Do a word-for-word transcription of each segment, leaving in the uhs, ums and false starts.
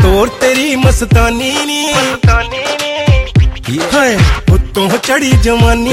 तोर तेरी मस्तानी नी हाय उत्तों चढ़ी जवानी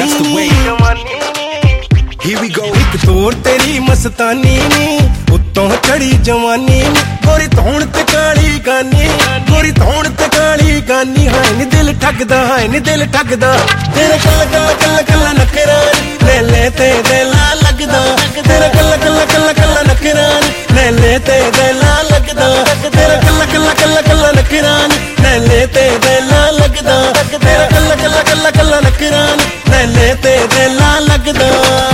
Here we go. एक तोर तेरी मस्तानी नी उत्तों चढ़ी जवानी नी गोरी धौण ते काली गानी गोरी धौण ते काली गानी हाय नी दिल ठगदा हाय नी दिल ठगदा तेरे कल्ला कल्ला कल्ला कल्ला नखरा ले ले ते दिला लगदा तेरे कल्ला कल्ला कल्ला कल्ला नखरा ले ले ते दिला लगदा तेरे कल्ला कल्ला कल्ला कल्ला नखरा ले ले ते दिला लगदा तेरे कल्ला कल्ला कल्ला कल्ला नखरा ले ले ते दिला लगदा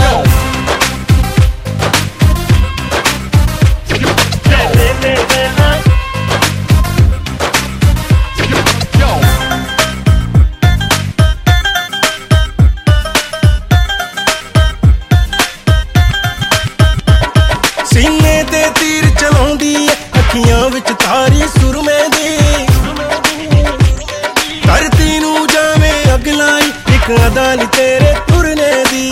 सीने ते तीर चलाउंदी अखियां विच तारी सुरमे दी धरती नू जावे अग लाई इक अदा नी तेरे तुरने दी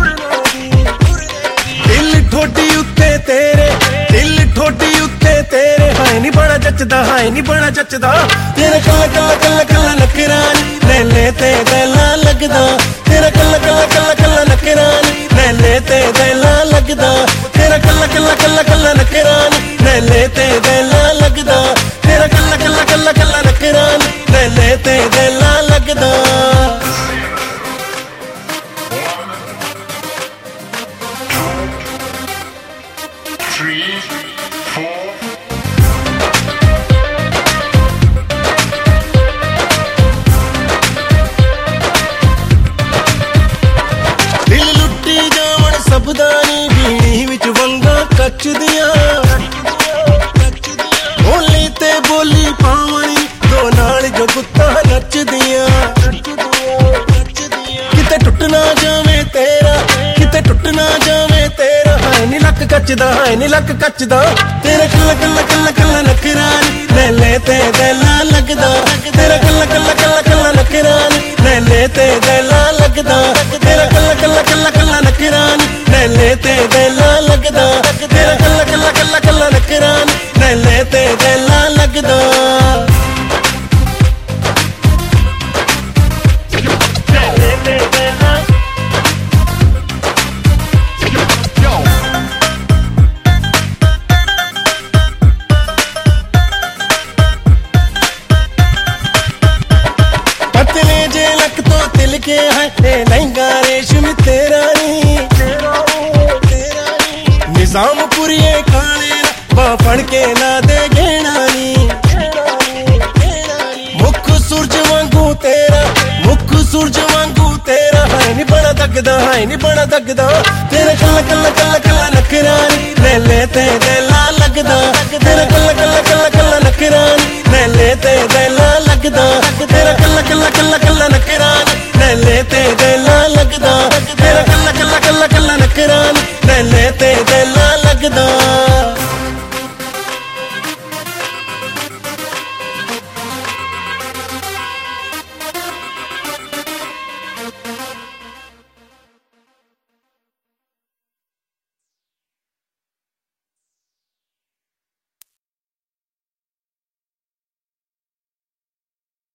दिल ठोडी उत्ते तेरे दिल ठोडी उत्ते तेरे हाय नी बड़ा जचदा हाय नी बड़ा जचदा तेरे कल्ला कल्ला कल्ला कल्ला नखरा ले ले ते दिला लगदा तेरा कल्ला कल्ला कल्ला कल्ला नखरा ले ले ते दिला लगदा तेरा कल्ला कल्ला कल्ला कल्ला नखरा ले ले ते दिला लगदा तेरा कल्ला कल्ला कल्ला कल्ला नखरा ले ले ते दिला लगदा Three, four. दिल लुट्टी जावण सबदानी बीणी विच वंगा कचदियां बोली ते बोली पावणी दो नाल जो गुत्ता नचदियां किते टुट ना जावे तेरा किते टुट ना जावे तेरा हाय नी लक कचदा हाय नी लक कचदा तेरे कल्ला कल्ला कल्ला कल्ला नखरा ले ले ते दिला लगदा तेरा कल्ला कल्ला कल्ला कल्ला नखरा ले ले ते दिला लगदा तेरा कल्ला कल्ला कल्ला कल्ला नखरा ले ले ते दिला लगदा तेरा कल्ला कल्ला कल्ला कल्ला नखरा ले ले ते दिला लगदा पतले जे लक तो तिल के है लहंगा रेशमी तेरा नी निजाम पुरिये काले बा फड़ के ना दे घेना नी मुख सूरज वांगू तेरा मुख सूरज वांगू तेरा हाय नी बड़ा दगदा हाय नी बड़ा दगदा तेरा कल्ला कल्ला कल्ला कल्ला नखरा ले ले ते दिला